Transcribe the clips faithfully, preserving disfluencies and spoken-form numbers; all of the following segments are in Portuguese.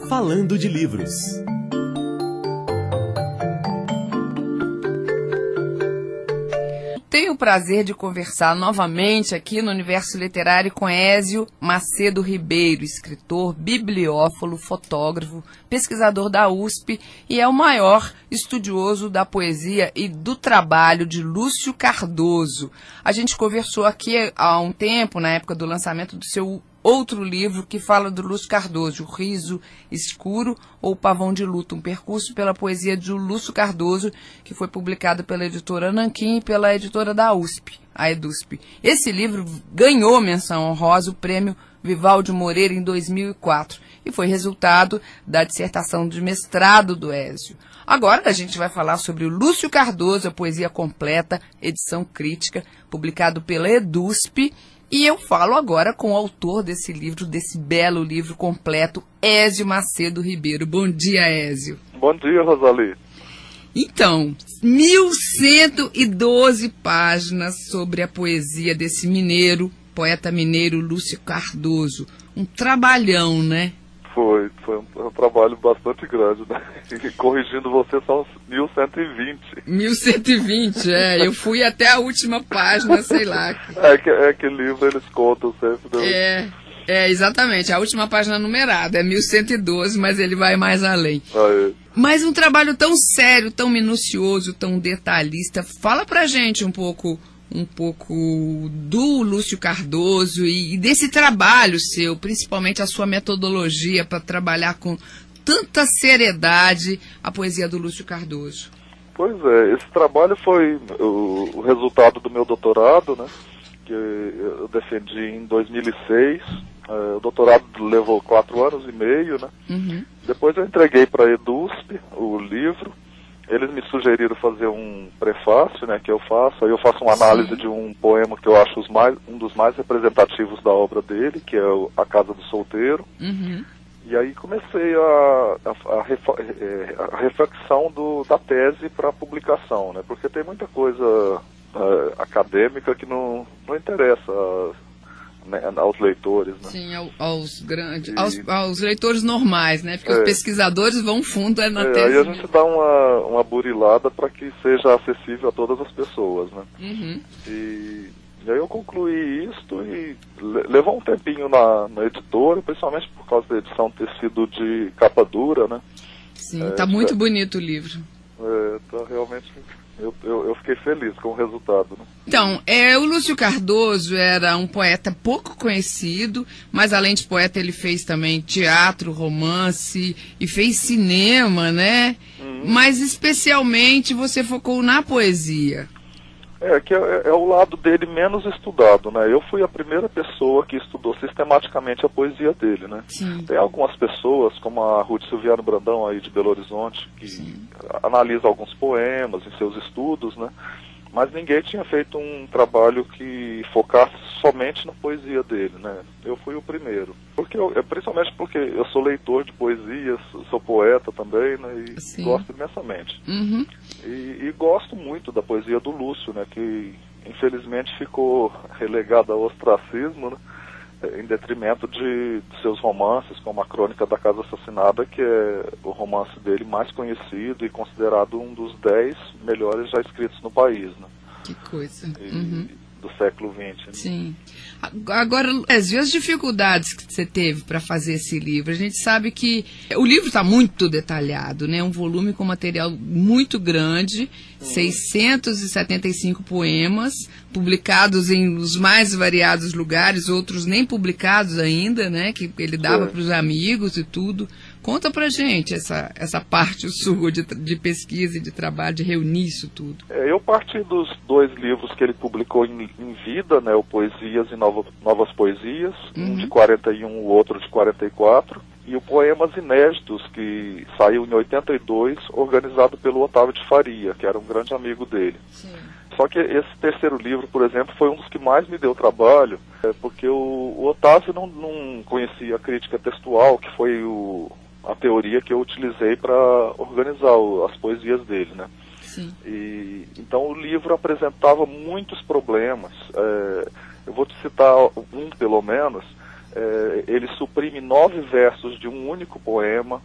Falando de Livros. Tenho o prazer de conversar novamente aqui no Universo Literário com Ézio Macedo Ribeiro, escritor, bibliófilo, fotógrafo, pesquisador da U S P e é o maior estudioso da poesia e do trabalho de Lúcio Cardoso. A gente conversou aqui há um tempo, na época do lançamento do seu outro livro que fala do Lúcio Cardoso, O Riso Escuro ou Pavão de Luto, um percurso pela poesia de Lúcio Cardoso, que foi publicado pela editora Nanquim e pela editora da U S P, a EDUSP. Esse livro ganhou menção honrosa, o prêmio Vivaldi Moreira, em dois mil e quatro, e foi resultado da dissertação de mestrado do Ézio. Agora a gente vai falar sobre o Lúcio Cardoso, a poesia completa, edição crítica, publicado pela EDUSP. E eu falo agora com o autor desse livro, desse belo livro completo, Ézio Macedo Ribeiro. Bom dia, Ézio. Bom dia, Rosali. Então, mil cento e doze páginas sobre a poesia desse mineiro, poeta mineiro Lúcio Cardoso. Um trabalhão, né? Foi, foi um, um trabalho bastante grande, né? E corrigindo você, são mil cento e vinte. mil cento e vinte, é. Eu fui até a última página, sei lá. É que, é que livro eles contam sempre. Né? É, é, exatamente. A última página numerada é mil cento e doze, mas ele vai mais além. Aí. Mas um trabalho tão sério, tão minucioso, tão detalhista. Fala pra gente um pouco... um pouco do Lúcio Cardoso e, e desse trabalho seu, principalmente a sua metodologia para trabalhar com tanta seriedade a poesia do Lúcio Cardoso. Pois é, esse trabalho foi o, o resultado do meu doutorado, né, que eu defendi em dois mil e seis. É, o doutorado levou quatro anos e meio, né? Uhum. Depois eu entreguei para a EDUSP o livro. Eles me sugeriram fazer um prefácio, né, que eu faço. Aí eu faço uma análise Sim. de um poema que eu acho os mais, um dos mais representativos da obra dele, que é o A Casa do Solteiro. Uhum. E aí comecei a, a, a, a reflexão do, da tese para publicação, né, porque tem muita coisa uh, acadêmica que não, não interessa né, aos leitores, né? Sim, ao, aos grandes, e... aos, aos leitores normais, né? Porque é. os pesquisadores vão fundo é na é, tese. Aí a gente dá uma, uma burilada para que seja acessível a todas as pessoas, né? Uhum. E, e aí eu concluí isto e levou um tempinho na, na editora, principalmente por causa da edição ter sido de capa dura, né? Sim, é, tá muito é, bonito o livro. É, tá realmente... Eu, eu, eu fiquei feliz com o resultado, né? Então, é, o Lúcio Cardoso era um poeta pouco conhecido, mas além de poeta ele fez também teatro, romance e fez cinema, né? Uhum. Mas especialmente você focou na poesia. É, que é, é o lado dele menos estudado, né? Eu fui a primeira pessoa que estudou sistematicamente a poesia dele, né? Sim. Tem algumas pessoas, como a Ruth Silviano Brandão aí de Belo Horizonte, que Sim. analisa alguns poemas em seus estudos, né? Mas ninguém tinha feito um trabalho que focasse somente na poesia dele, né? Eu fui o primeiro. Porque eu, principalmente porque eu sou leitor de poesias, sou poeta também, né? E Sim. gosto imensamente. Uhum. E, e gosto muito da poesia do Lúcio, né? Que infelizmente ficou relegada ao ostracismo, né? Em detrimento de, de seus romances, como A Crônica da Casa Assassinada, que é o romance dele mais conhecido e considerado um dos dez melhores já escritos no país, né? Que coisa. E, uhum. Do século vinte. Né? Sim. Agora, Ézio, as dificuldades que você teve para fazer esse livro? A gente sabe que o livro está muito detalhado, né? Um volume com material muito grande, hum. seiscentos e setenta e cinco poemas, publicados em os mais variados lugares, outros nem publicados ainda, né? Que ele dava para os amigos e tudo. Conta pra gente essa, essa parte sua de, de pesquisa e de trabalho, de reunir isso tudo. É, eu parti dos dois livros que ele publicou em, em vida, né, o Poesias e Nova, Novas Poesias, uhum. um de quarenta e um, o outro de quarenta e quatro, e o Poemas Inéditos, que saiu em oitenta e dois, organizado pelo Otávio de Faria, que era um grande amigo dele. Sim. Só que esse terceiro livro, por exemplo, foi um dos que mais me deu trabalho, é, porque o, o Otávio não, não conhecia a crítica textual, que foi o... a teoria que eu utilizei para organizar o, as poesias dele, né? Sim. E, então o livro apresentava muitos problemas. É, eu vou te citar um, pelo menos, é, ele suprime nove versos de um único poema.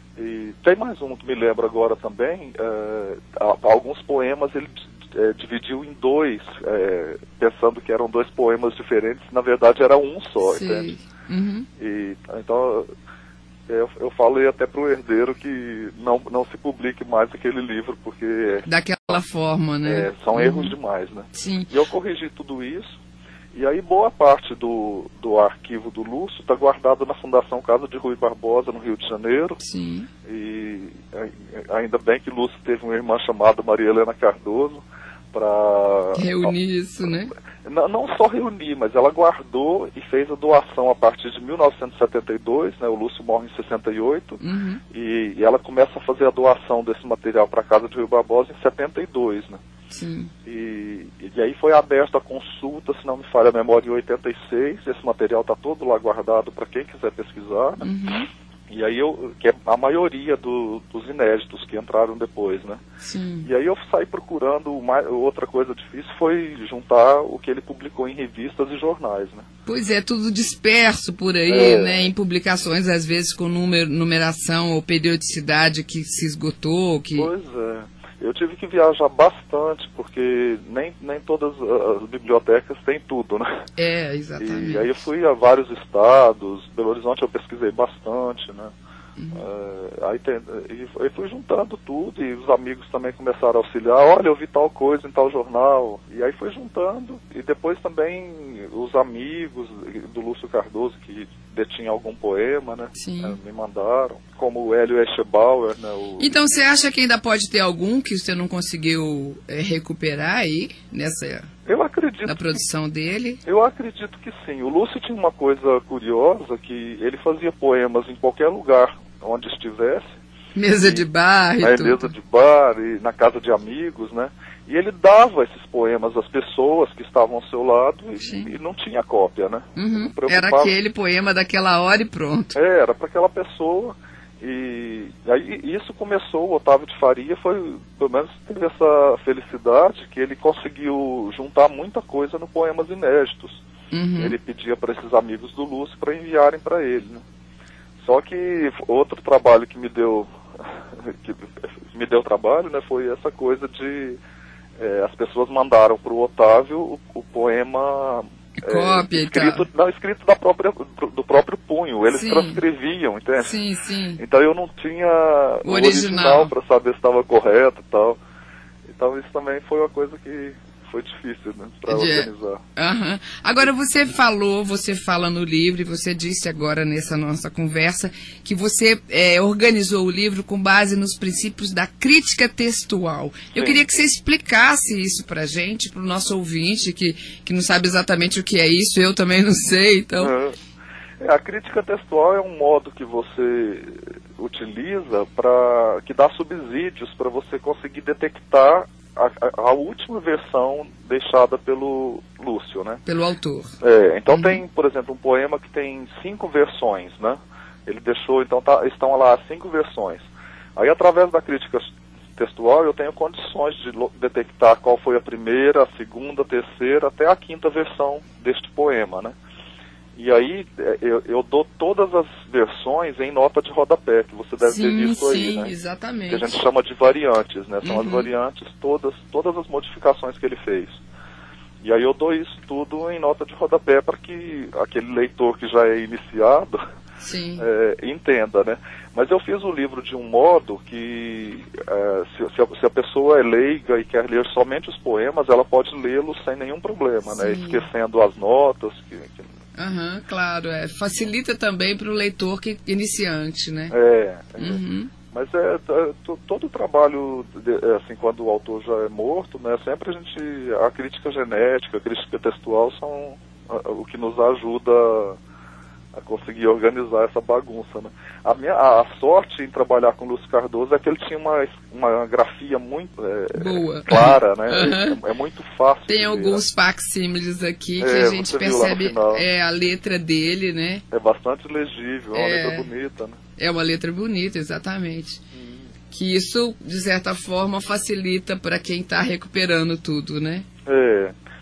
E tem mais um que me lembro agora também, é, alguns poemas ele é, dividiu em dois, é, pensando que eram dois poemas diferentes, na verdade era um só, Sim. entende? Uhum. E, então eu, eu falei até para o herdeiro que não, não se publique mais aquele livro, porque... Daquela forma, né? É, são uhum. erros demais, né? Sim. E eu corrigi tudo isso. E aí boa parte do, do arquivo do Lúcio está guardado na Fundação Casa de Rui Barbosa, no Rio de Janeiro. Sim. E ainda bem que Lúcio teve uma irmã chamada Maria Helena Cardoso para... reunir isso, né? Não, não só reunir, mas ela guardou e fez a doação a partir de mil novecentos e setenta e dois, né? O Lúcio morre em sessenta e oito, uhum. e, e ela começa a fazer a doação desse material para a Casa de Rui Barbosa em setenta e dois, né? Sim. E, e aí foi aberta a consulta, se não me falha a memória, em oitenta e seis. Esse material está todo lá guardado para quem quiser pesquisar, né? Uhum. E aí eu, que é a maioria do, dos inéditos que entraram depois, né? Sim. E aí eu saí procurando, uma, outra coisa difícil foi juntar o que ele publicou em revistas e jornais, né? Pois é, tudo disperso por aí, é. né? Em publicações, às vezes com número, numeração ou periodicidade que se esgotou. Que... Pois é. Eu tive que viajar bastante, porque nem, nem todas as bibliotecas têm tudo, né? É, exatamente. E aí eu fui a vários estados, Belo Horizonte eu pesquisei bastante, né? Uhum. Uh, aí tem, e eu fui juntando tudo, e os amigos também começaram a auxiliar. Olha, eu vi tal coisa em tal jornal. E aí foi juntando. E depois também os amigos do Lúcio Cardoso, que detinha algum poema, né? Uh, me mandaram. Como o Hélio Eschebauer, né? O... Então você acha que ainda pode ter algum que você não conseguiu é, recuperar aí, nessa... Eu acredito na produção que, dele? Eu acredito que sim. O Lúcio tinha uma coisa curiosa, que ele fazia poemas em qualquer lugar onde estivesse. Mesa e, de bar e né, tudo. Mesa de bar e na casa de amigos, né? E ele dava esses poemas às pessoas que estavam ao seu lado e, e não tinha cópia, né? Uhum. Era aquele poema daquela hora e pronto. É, era para aquela pessoa. E aí isso começou, o Otávio de Faria foi, pelo menos teve essa felicidade que ele conseguiu juntar muita coisa no Poemas Inéditos. Uhum. Ele pedia para esses amigos do Lúcio para enviarem para ele, né? Só que outro trabalho que me deu que me deu trabalho, né, foi essa coisa de é, as pessoas mandaram para o Otávio o, o poema cópia é, e escrito, tal. não, escrito da própria, do próprio punho, eles Sim. transcreviam, entende? Sim, sim. Então eu não tinha o original, original para saber se estava correto e tal. Então isso também foi uma coisa que foi difícil, né, para de... organizar. Uhum. Agora você falou, você fala no livro, e você disse agora nessa nossa conversa, que você é, organizou o livro com base nos princípios da crítica textual. Sim. Eu queria que você explicasse isso para a gente, para o nosso ouvinte, que, que não sabe exatamente o que é isso, eu também não sei, então... Uhum. É, a crítica textual é um modo que você utiliza para que dá subsídios para você conseguir detectar A, a, a última versão deixada pelo Lúcio, né? Pelo autor. É, então uhum. tem, por exemplo, um poema que tem cinco versões, né? Ele deixou, então tá, estão lá cinco versões. Aí, através da crítica textual, eu tenho condições de detectar qual foi a primeira, a segunda, a terceira, até a quinta versão deste poema, né? E aí eu, eu dou todas as versões em nota de rodapé, que você deve sim, ter visto sim, aí, né? Exatamente. Que a gente chama de variantes, né? São uhum. as variantes, todas, todas as modificações que ele fez. E aí eu dou isso tudo em nota de rodapé para que aquele leitor que já é iniciado é, entenda, né? Mas eu fiz o livro de um modo que é, se, se, a, se a pessoa é leiga e quer ler somente os poemas, ela pode lê-los sem nenhum problema, sim. né? Esquecendo as notas, que, que Uhum, claro, é. Facilita também para o leitor que, iniciante, né? É, é. Uhum. Mas é, é, todo o trabalho, de, assim, quando o autor já é morto, né, sempre a gente, a crítica genética, a crítica textual são a, o que nos ajuda a, a conseguir organizar essa bagunça, né? A minha a, a sorte em trabalhar com o Lúcio Cardoso é que ele tinha uma, uma grafia muito é, boa, clara, né? Uhum. É, é muito fácil. Tem alguns facsímiles aqui que é, a gente percebe é, a letra dele, né? É bastante legível, é uma é, letra bonita, né? É uma letra bonita, exatamente. Hum. Que isso, de certa forma, facilita para quem está recuperando tudo, né? É.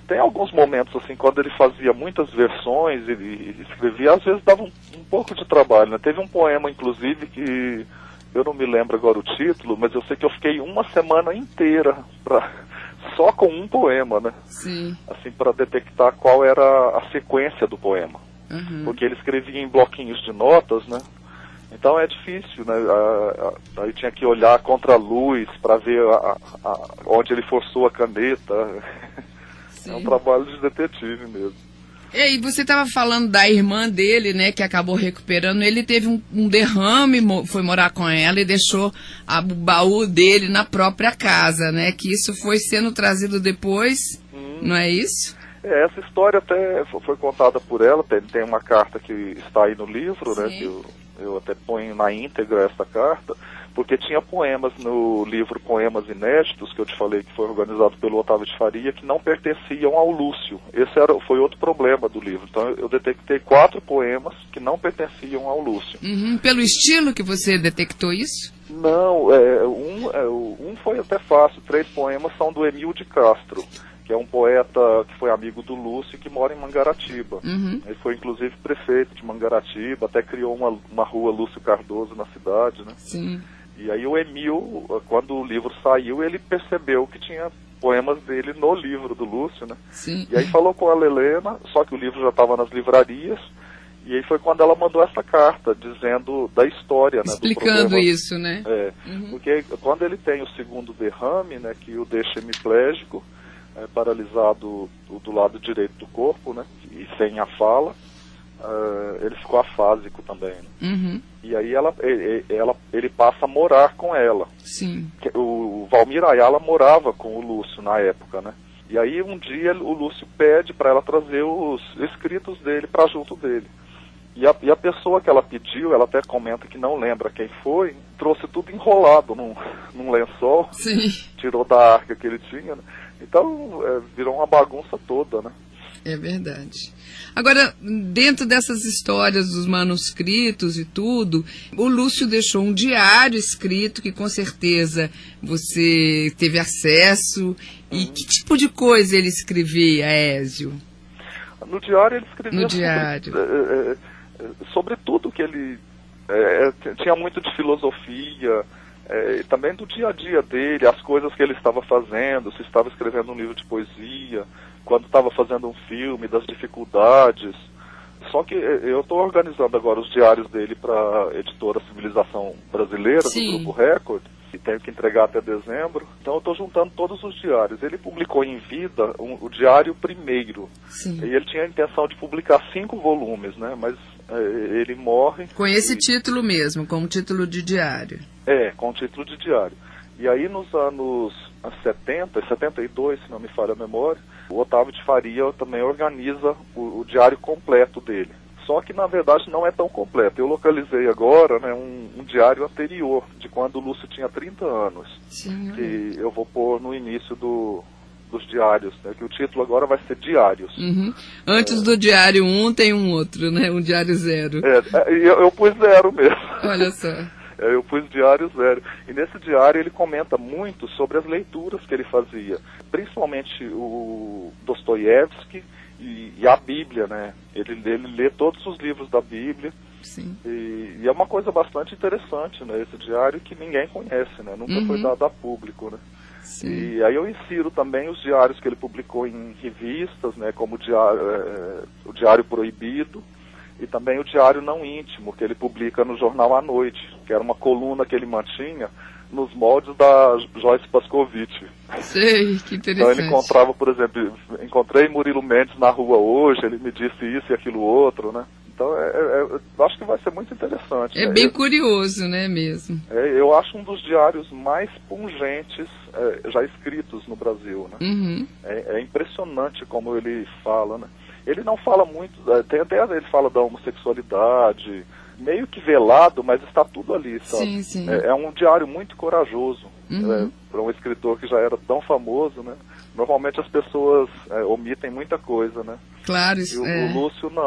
tem alguns momentos, assim, quando ele fazia muitas versões, ele, ele escrevia, às vezes dava um, um pouco de trabalho, né? Teve um poema, inclusive, que eu não me lembro agora o título, mas eu sei que eu fiquei uma semana inteira pra, só com um poema, né? Sim. Assim, para detectar qual era a sequência do poema. Uhum. Porque ele escrevia em bloquinhos de notas, né? Então é difícil, né? Aí tinha que olhar contra a luz para ver a, a, onde ele forçou a caneta. Sim. É um trabalho de detetive mesmo. E aí, você estava falando da irmã dele, né, que acabou recuperando. Ele teve um, um derrame, foi morar com ela e deixou a, o baú dele na própria casa, né? Que isso foi sendo trazido depois, hum. não é isso? É, essa história até foi contada por ela. Tem, tem uma carta que está aí no livro, Sim. né? Que eu, eu até ponho na íntegra essa carta, porque tinha poemas no livro Poemas Inéditos, que eu te falei que foi organizado pelo Otávio de Faria, que não pertenciam ao Lúcio. Esse era, foi outro problema do livro. Então eu detectei quatro poemas que não pertenciam ao Lúcio. Uhum. Pelo estilo que você detectou isso? Não, é, um, é, um foi até fácil. Três poemas são do Emil de Castro, que é um poeta que foi amigo do Lúcio e que mora em Mangaratiba. Uhum. Ele foi, inclusive, prefeito de Mangaratiba, até criou uma, uma rua Lúcio Cardoso na cidade, né? Sim. E aí o Emil, quando o livro saiu, ele percebeu que tinha poemas dele no livro do Lúcio, né? Sim. E aí falou com a Helena, só que o livro já estava nas livrarias, e aí foi quando ela mandou essa carta, dizendo da história, né? Explicando do isso, né? É, uhum. Porque quando ele tem o segundo derrame, né, que o deixa hemiplégico, é, paralisado do, do lado direito do corpo, né, e sem a fala, uh, ele ficou afásico também, né? Uhum. E aí ela, ele, ela, ele passa a morar com ela. Sim. O, o Valmir Ayala morava com o Lúcio na época, né? E aí um dia o Lúcio pede para ela trazer os escritos dele para junto dele. E a, e a pessoa que ela pediu, ela até comenta que não lembra quem foi, trouxe tudo enrolado num, num lençol. Sim. Tirou da arca que ele tinha, né? Então é, virou uma bagunça toda, né? É verdade. Agora, dentro dessas histórias dos manuscritos e tudo, o Lúcio deixou um diário escrito que com certeza você teve acesso. E uhum. que tipo de coisa ele escrevia, Ézio? No diário ele escrevia no diário. Sobre, é, é, sobre tudo que ele... É, tinha muito de filosofia, é, e também do dia a dia dele, as coisas que ele estava fazendo, se estava escrevendo um livro de poesia, quando estava fazendo um filme, das dificuldades. Só que eu estou organizando agora os diários dele para a editora Civilização Brasileira, Sim. do Grupo Record, que tenho que entregar até dezembro. Então eu estou juntando todos os diários. Ele publicou em vida um, o diário primeiro. Sim. E ele tinha a intenção de publicar cinco volumes, né? Mas é, ele morre... Com esse e... título mesmo, como título de diário. É, com título de diário. E aí nos anos setenta, setenta e dois, se não me falha a memória, o Otávio de Faria também organiza o, o diário completo dele. Só que, na verdade, não é tão completo. Eu localizei agora, né, um, um diário anterior, de quando o Lúcio tinha trinta anos. Sim. Que eu vou pôr no início do, dos diários, né, que o título agora vai ser Diários. Uhum. Antes é... do diário um tem um outro, né, um diário zero. É, eu, eu pus zero mesmo. Olha só. Eu pus diário zero. E nesse diário ele comenta muito sobre as leituras que ele fazia. Principalmente o Dostoiévski e, e a Bíblia, né? Ele, ele lê todos os livros da Bíblia. Sim. E, e é uma coisa bastante interessante, né? Esse diário que ninguém conhece, né? Nunca uhum. foi dado a público, né? Sim. E aí eu insiro também os diários que ele publicou em revistas, né? Como o Diário, é, o Diário Proibido. E também o Diário Não Íntimo, que ele publica no jornal à noite, que era uma coluna que ele mantinha nos moldes da Joyce Pascovitch. Sei, que interessante. Então ele encontrava, por exemplo, encontrei Murilo Mendes na rua hoje, ele me disse isso e aquilo outro, né? Então é, é, eu acho que vai ser muito interessante. É né? bem eu, curioso, né, mesmo? É, eu acho um dos diários mais pungentes é, já escritos no Brasil, né? Uhum. É, é impressionante como ele fala, né? Ele não fala muito, tem até ele fala da homossexualidade, meio que velado, mas está tudo ali, sabe? Sim, sim. É, é um diário muito corajoso, uhum. é, para um escritor que já era tão famoso, né? Normalmente as pessoas é, omitem muita coisa, né? Claro, isso e o, é. o Lúcio não.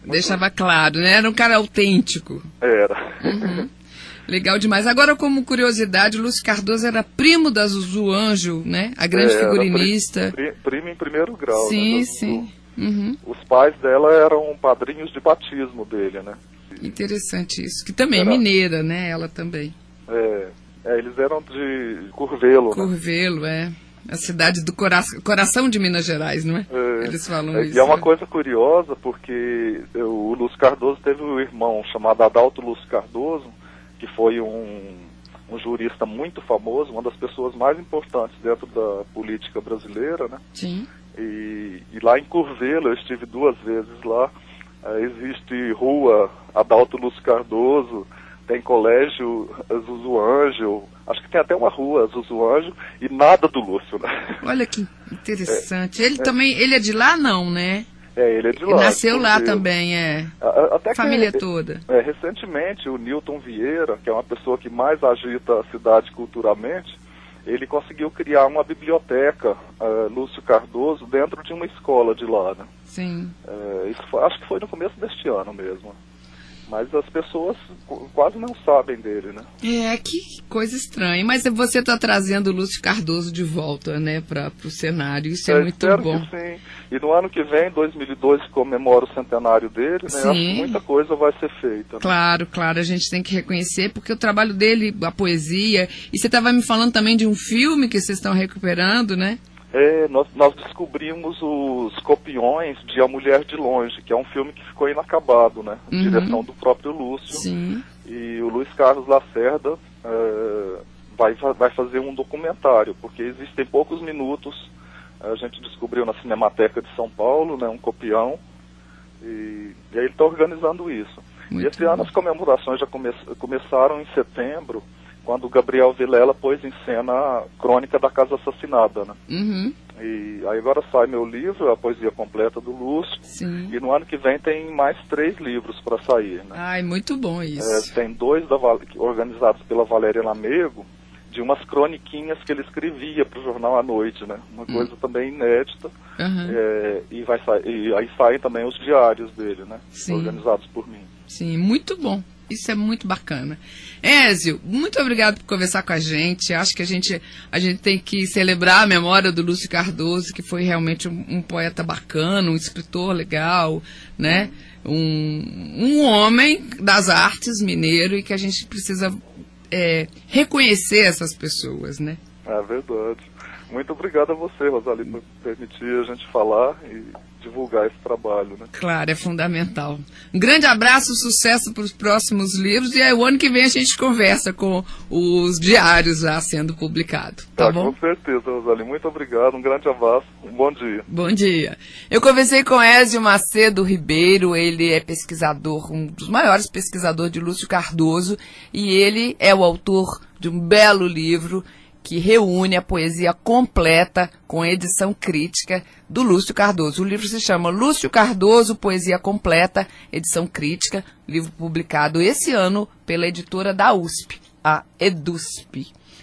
Deixava claro, né? Era um cara autêntico. Era. Uhum. Legal demais. Agora, como curiosidade, o Lúcio Cardoso era primo da Zuzu Anjo, né? A grande é, figurinista. Pri, primo em primeiro grau. Sim, né, sim. Uhum. Os pais dela eram padrinhos de batismo dele, né? Interessante isso. Que também era, é mineira, né? Ela também. É, é eles eram de Curvelo. Curvelo, né? é. A cidade do cora coração de Minas Gerais, não é? é Eles falam é, isso. E é uma né? coisa curiosa, porque o Lúcio Cardoso teve um irmão chamado Adalto Lúcio Cardoso, que foi um, um jurista muito famoso, uma das pessoas mais importantes dentro da política brasileira, né? Sim. E, e lá em Curvelo, eu estive duas vezes lá, uh, existe rua Adalto Lúcio Cardoso, tem colégio Zuzu Anjo, acho que tem até uma rua Zuzu Anjo, e nada do Lúcio, né? Olha que interessante. É, ele é. também, ele é de lá não, né? É, ele é de lá. Ele nasceu lá também, é. Até família que, toda. É, recentemente, o Newton Vieira, que é uma pessoa que mais agita a cidade culturalmente, ele conseguiu criar uma biblioteca, uh, Lúcio Cardoso, dentro de uma escola de lá, né? Sim. Uh, isso foi, acho que foi no começo deste ano mesmo. Mas as pessoas quase não sabem dele, né? É, que coisa estranha. Mas você está trazendo o Lúcio Cardoso de volta, né, para o cenário. Isso é, é muito espero bom. Que sim. E no ano que vem, dois mil e dois, comemora o centenário dele, né? Sim. Acho que muita coisa vai ser feita. Né? Claro, claro. A gente tem que reconhecer, porque o trabalho dele, a poesia... E você estava me falando também de um filme que vocês estão recuperando, né? É, nós, nós descobrimos os copiões de A Mulher de Longe, que é um filme que ficou inacabado, né? Uhum. Direção do próprio Lúcio. Sim. E o Luiz Carlos Lacerda é, vai, vai fazer um documentário, porque existem poucos minutos. A gente descobriu na Cinemateca de São Paulo, né? Um copião. E, e aí ele está organizando isso. Muito e esse bom. ano as comemorações já come, começaram em setembro, quando o Gabriel Vilela pôs em cena a Crônica da Casa Assassinada, né? Uhum. E aí agora sai meu livro, a poesia completa do Lúcio. Sim. E no ano que vem tem mais três livros para sair, né? Ai, muito bom isso. É, tem dois da, organizados pela Valéria Lamego, de umas croniquinhas que ele escrevia para o jornal à noite, né? Uma coisa hum. também inédita. Uhum. É, e, vai e aí saem também os diários dele, né? Sim. Organizados por mim. Sim, muito bom. Isso é muito bacana. Ézio, muito obrigado por conversar com a gente. Acho que a gente, a gente tem que celebrar a memória do Lúcio Cardoso, que foi realmente um, um poeta bacana, um escritor legal, né? Um, um homem das artes mineiro, e que a gente precisa é, reconhecer essas pessoas, né? É verdade. Muito obrigado a você, Rosalie, por permitir a gente falar e divulgar esse trabalho, né? Claro, é fundamental. Um grande abraço, sucesso para os próximos livros, e aí o ano que vem a gente conversa com os diários já sendo publicados, tá, tá bom? Com certeza, Rosalie. Muito obrigado, um grande abraço, um bom dia. Bom dia. Eu conversei com Ézio Macedo Ribeiro, ele é pesquisador, um dos maiores pesquisadores de Lúcio Cardoso, e ele é o autor de um belo livro que reúne a poesia completa com edição crítica do Lúcio Cardoso. O livro se chama Lúcio Cardoso, Poesia Completa, edição crítica, livro publicado esse ano pela editora da U S P, a EDUSP.